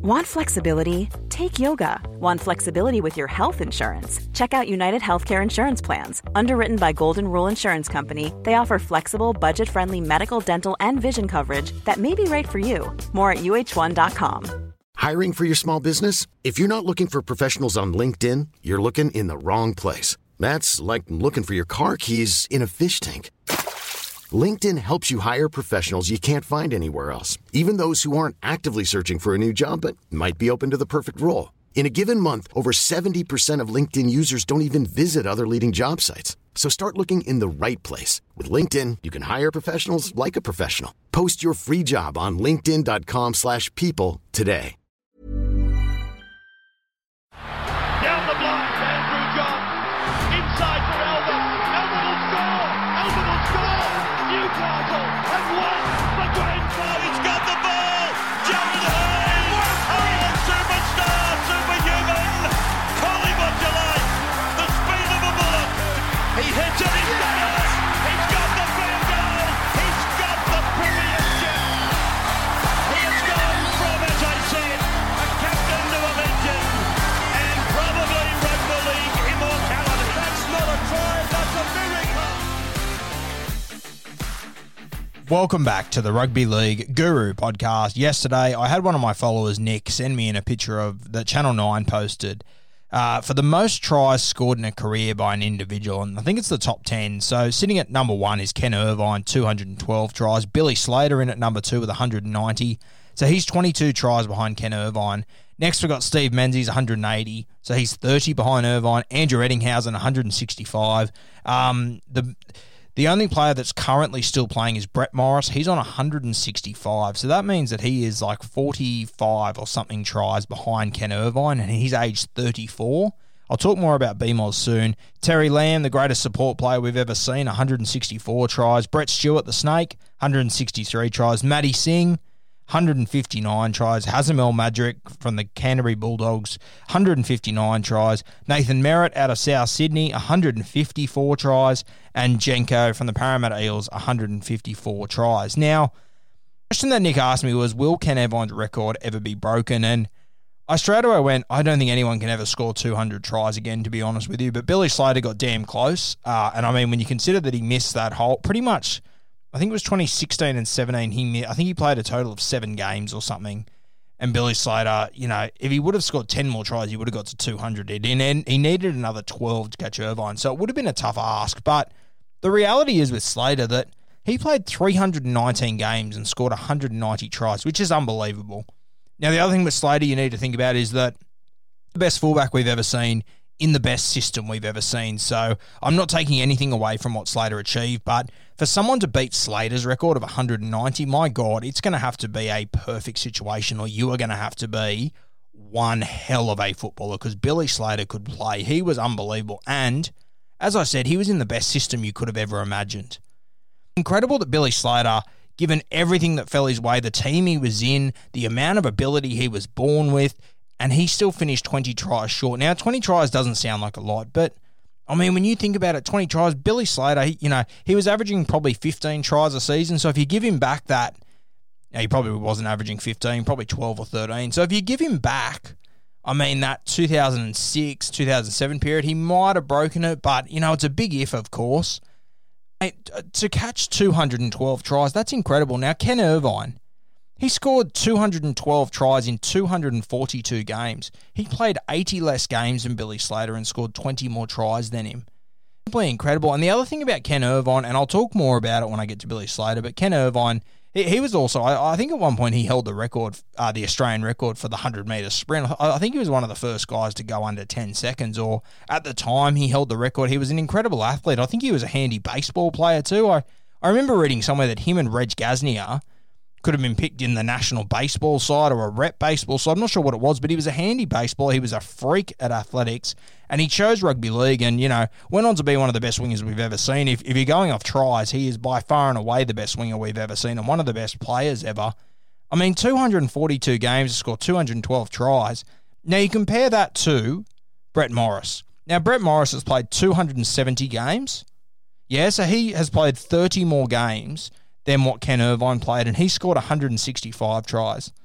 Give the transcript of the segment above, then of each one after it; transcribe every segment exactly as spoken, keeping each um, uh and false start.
Want flexibility? Take yoga. Want flexibility with your health insurance? Check out United Healthcare Insurance Plans. Underwritten by Golden Rule Insurance Company, they offer flexible, budget-friendly medical, dental, and vision coverage that may be right for you. More at U H one dot com. Hiring for your small business? If you're not looking for professionals on LinkedIn, you're looking in the wrong place. That's like looking for your car keys in a fish tank. LinkedIn helps you hire professionals you can't find anywhere else, even those who aren't actively searching for a new job but might be open to the perfect role. In a given month, over seventy percent of LinkedIn users don't even visit other leading job sites. So start looking in the right place. With LinkedIn, you can hire professionals like a professional. Post your free job on linkedin.com slash people today. Down the block, Andrew John. Inside for Elba. Elba will score. Elba will score. Newcastle have won the Grand Final. He's got the ball. Jared Hayes. Oh, superstar, superhuman. Call him what you like. The speed of a bullet. He hits it. He's got it. He's got the field goal. He's got the premiership. He has gone from, as I said, a captain to a legend. And probably rugby league immortality. That's not a try. That's a miracle. Welcome back to the Rugby League Guru podcast. Yesterday, I had one of my followers, Nick, send me in a picture of that Channel nine posted uh, for the most tries scored in a career by an individual, and I think it's the top ten. So sitting at number one is Ken Irvine, two hundred twelve tries. Billy Slater in at number two with one hundred ninety. So he's twenty-two tries behind Ken Irvine. Next, we've got Steve Menzies, one hundred eighty. So he's thirty behind Irvine. Andrew Eddinghausen, one hundred sixty-five. Um, the... The only player that's currently still playing is Brett Morris. He's on one hundred sixty-five. So that means that he is like forty-five or something tries behind Ken Irvine, and he's aged thirty-four. I'll talk more about B M O S soon. Terry Lamb, the greatest support player we've ever seen, one hundred sixty-four tries. Brett Stewart, the Snake, one hundred sixty-three tries. Matty Singh, one hundred fifty-nine tries. Hazem El Madrick from the Canterbury Bulldogs, one hundred fifty-nine tries. Nathan Merritt out of South Sydney, one hundred fifty-four tries. And Jenko from the Parramatta Eels, one hundred fifty-four tries. Now, the question that Nick asked me was, will Ken Irvine's record ever be broken? And I straight away went, I don't think anyone can ever score two hundred tries again, to be honest with you. But Billy Slater got damn close. Uh, and I mean, when you consider that he missed that whole, pretty much, I think it was twenty sixteen and seventeen, he I think he played a total of seven games or something. And Billy Slater, you know, if he would have scored ten more tries, he would have got to two hundred. And he needed another twelve to catch Irvine. So it would have been a tough ask. But the reality is with Slater that he played three hundred nineteen games and scored one hundred ninety tries, which is unbelievable. Now, the other thing with Slater you need to think about is that the best fullback we've ever seen in the best system we've ever seen. So I'm not taking anything away from what Slater achieved, but for someone to beat Slater's record of one hundred ninety, my God, it's going to have to be a perfect situation, or you are going to have to be one hell of a footballer, because Billy Slater could play. He was unbelievable. And as I said, he was in the best system you could have ever imagined. Incredible that Billy Slater, given everything that fell his way, the team he was in, the amount of ability he was born with, and he still finished twenty tries short. Now, twenty tries doesn't sound like a lot, but, I mean, when you think about it, twenty tries, Billy Slater, he, you know, he was averaging probably fifteen tries a season, so if you give him back that, now he probably wasn't averaging fifteen, probably twelve or thirteen, so if you give him back, I mean, that two thousand six, two thousand seven period, he might have broken it, but, you know, it's a big if, of course. Mate, to catch two hundred twelve tries, that's incredible. Now, Ken Irvine, he scored two hundred twelve tries in two hundred forty-two games. He played eighty less games than Billy Slater and scored twenty more tries than him. Simply incredible. And the other thing about Ken Irvine, and I'll talk more about it when I get to Billy Slater, but Ken Irvine, he, he was also, I, I think at one point he held the record, uh, the Australian record for the one hundred metre sprint. I, I think he was one of the first guys to go under ten seconds, or at the time he held the record. He was an incredible athlete. I think he was a handy baseball player too. I, I remember reading somewhere that him and Reg Gasnier could have been picked in the national baseball side or a rep baseball side. I'm not sure what it was, but he was a handy baseballer. He was a freak at athletics, and he chose rugby league and, you know, went on to be one of the best wingers we've ever seen. If, if you're going off tries, he is by far and away the best winger we've ever seen and one of the best players ever. I mean, two hundred forty-two games to score two hundred twelve tries. Now, you compare that to Brett Morris. Now, Brett Morris has played two hundred seventy games. Yeah, so he has played thirty more games than what Ken Irvine played, and he scored one hundred sixty-five tries.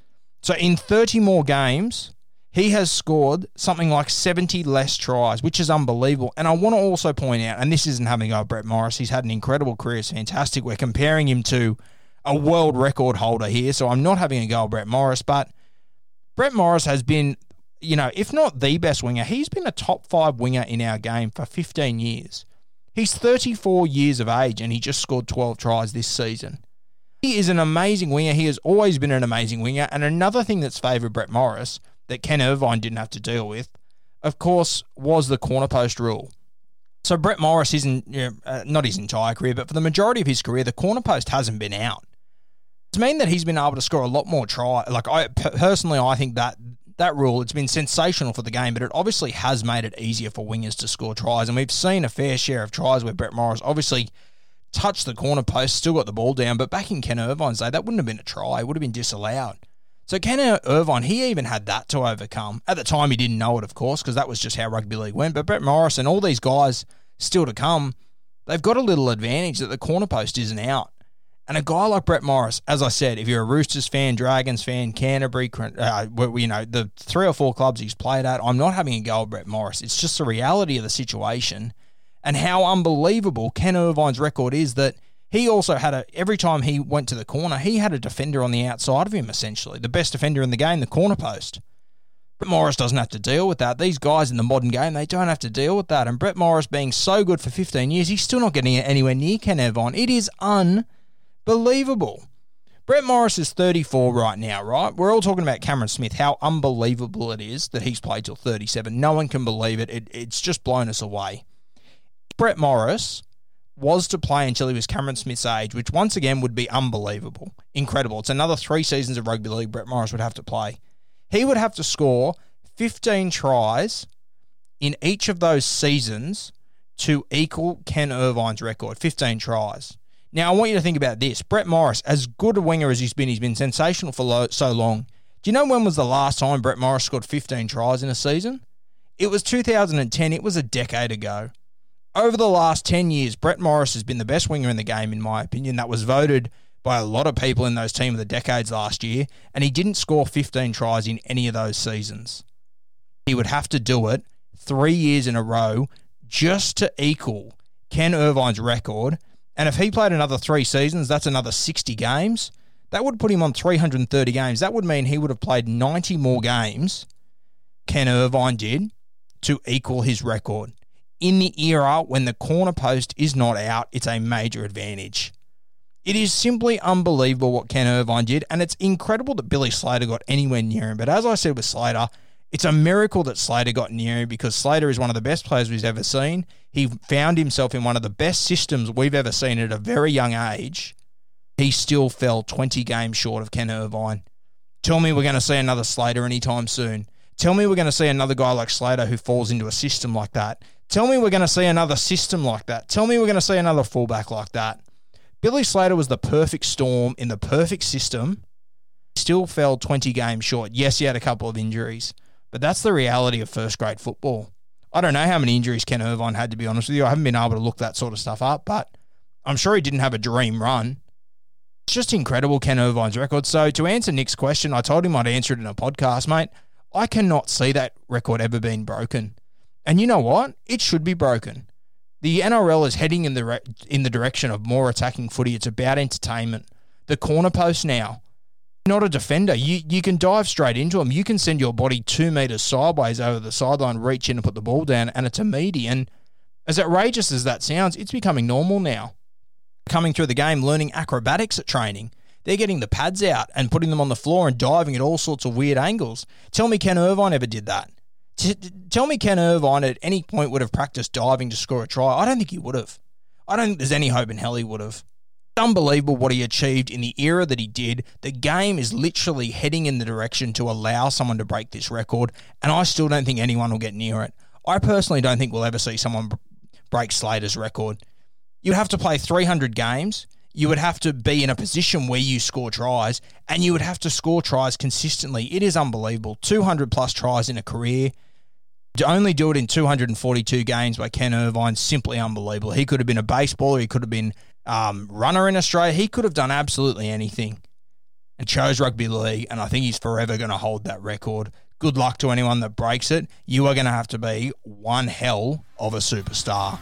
So in thirty more games, he has scored something like seventy less tries, which is unbelievable. And I want to also point out, and this isn't having a go at Brett Morris, he's had an incredible career, it's fantastic. We're comparing him to a world record holder here, so I'm not having a go at Brett Morris, but Brett Morris has been, you know, if not the best winger, he's been a top five winger in our game for fifteen years. He's thirty-four years of age and he just scored twelve tries this season. He is an amazing winger. He has always been an amazing winger. And another thing that's favoured Brett Morris that Ken Irvine didn't have to deal with, of course, was the corner post rule. So Brett Morris isn't, you know, uh, not his entire career, but for the majority of his career, the corner post hasn't been out. It's mean that he's been able to score a lot more try. Like I personally, I think that that rule, it's been sensational for the game, but it obviously has made it easier for wingers to score tries. And we've seen a fair share of tries where Brett Morris obviously touched the corner post, still got the ball down, but back in Ken Irvine's day, that wouldn't have been a try. It would have been disallowed. So Ken Irvine, he even had that to overcome. At the time, he didn't know it, of course, because that was just how rugby league went. But Brett Morris and all these guys still to come, they've got a little advantage that the corner post isn't out. And a guy like Brett Morris, as I said, if you're a Roosters fan, Dragons fan, Canterbury, uh, you know, the three or four clubs he's played at, I'm not having a go at Brett Morris. It's just the reality of the situation and how unbelievable Ken Irvine's record is that he also had a, every time he went to the corner, he had a defender on the outside of him, essentially. The best defender in the game, the corner post. Brett Morris doesn't have to deal with that. These guys in the modern game, they don't have to deal with that. And Brett Morris being so good for fifteen years, he's still not getting anywhere near Ken Irvine. It is unbelievable. Believable. Brett Morris is thirty-four right now, right? We're all talking about Cameron Smith, how unbelievable it is that he's played till thirty-seven. No one can believe it. it it's just blown us away. Brett Morris was to play until he was Cameron Smith's age, which once again would be unbelievable. Incredible. It's another three seasons of rugby league Brett Morris would have to play. He would have to score fifteen tries in each of those seasons to equal Ken Irvine's record, fifteen tries. Now, I want you to think about this. Brett Morris, as good a winger as he's been, he's been sensational for lo- so long. Do you know when was the last time Brett Morris scored fifteen tries in a season? It was two thousand ten. It was a decade ago. Over the last ten years, Brett Morris has been the best winger in the game, in my opinion. That was voted by a lot of people in those Team of the Decades last year, and he didn't score fifteen tries in any of those seasons. He would have to do it three years in a row just to equal Ken Irvine's record. And if he played another three seasons, that's another sixty games. That would put him on three hundred thirty games. That would mean he would have played ninety more games, Ken Irvine did, to equal his record. In the era when the corner post is not out, it's a major advantage. It is simply unbelievable what Ken Irvine did, and it's incredible that Billy Slater got anywhere near him. But as I said with Slater, it's a miracle that Slater got near him because Slater is one of the best players we've ever seen. He found himself in one of the best systems we've ever seen at a very young age. He still fell twenty games short of Ken Irvine. Tell me we're going to see another Slater anytime soon. Tell me we're going to see another guy like Slater who falls into a system like that. Tell me we're going to see another system like that. Tell me we're going to see another fullback like that. Billy Slater was the perfect storm in the perfect system. Still fell twenty games short. Yes, he had a couple of injuries. But that's the reality of first-grade football. I don't know how many injuries Ken Irvine had, to be honest with you. I haven't been able to look that sort of stuff up, but I'm sure he didn't have a dream run. It's just incredible, Ken Irvine's record. So to answer Nick's question, I told him I'd answer it in a podcast, mate. I cannot see that record ever being broken. And you know what? It should be broken. The N R L is heading in the re- in the direction of more attacking footy. It's about entertainment. The corner post now. Not a defender. You you can dive straight into him. You can send your body two metres sideways over the sideline, reach in and put the ball down, and it's a meaty. And as outrageous as that sounds, it's becoming normal now. Coming through the game, learning acrobatics at training. They're getting the pads out and putting them on the floor and diving at all sorts of weird angles. Tell me Ken Irvine ever did that. T- tell me Ken Irvine at any point would have practiced diving to score a try. I don't think he would have. I don't think there's any hope in hell he would have. Unbelievable what he achieved in the era that he did. The game is literally heading in the direction to allow someone to break this record, and I still don't think anyone will get near it. I personally don't think we'll ever see someone break Slater's record. You'd have to play three hundred games. You would have to be in a position where you score tries, and you would have to score tries consistently. It is unbelievable. two hundred plus tries in a career. To only do it in two hundred forty-two games by Ken Irvine, simply unbelievable. He could have been a baseballer. He could have been um, runner in Australia. He could have done absolutely anything. and chose rugby league, and I think he's forever going to hold that record. Good luck to anyone that breaks it. You are going to have to be one hell of a superstar.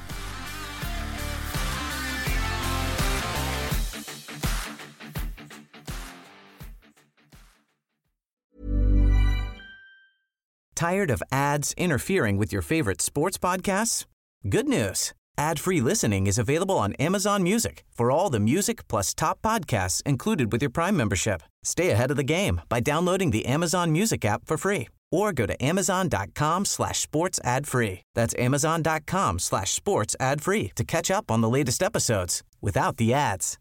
Tired of ads interfering with your favorite sports podcasts? Good news. Ad-free listening is available on Amazon Music for all the music plus top podcasts included with your Prime membership. Stay ahead of the game by downloading the Amazon Music app for free or go to amazon.com slash sports ad free. That's amazon.com slash sports ad free to catch up on the latest episodes without the ads.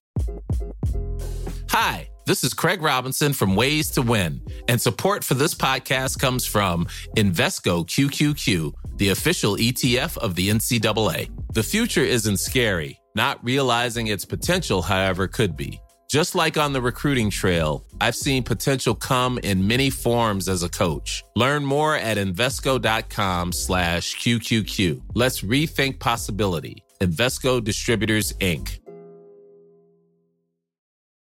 Hi, this is Craig Robinson from Ways to Win, and support for this podcast comes from Invesco Q Q Q, the official E T F of the N C double A. The future isn't scary. Not realizing its potential, however, could be. Just like on the recruiting trail, I've seen potential come in many forms as a coach. Learn more at Invesco.com slash QQQ. Let's rethink possibility. Invesco Distributors, Incorporated.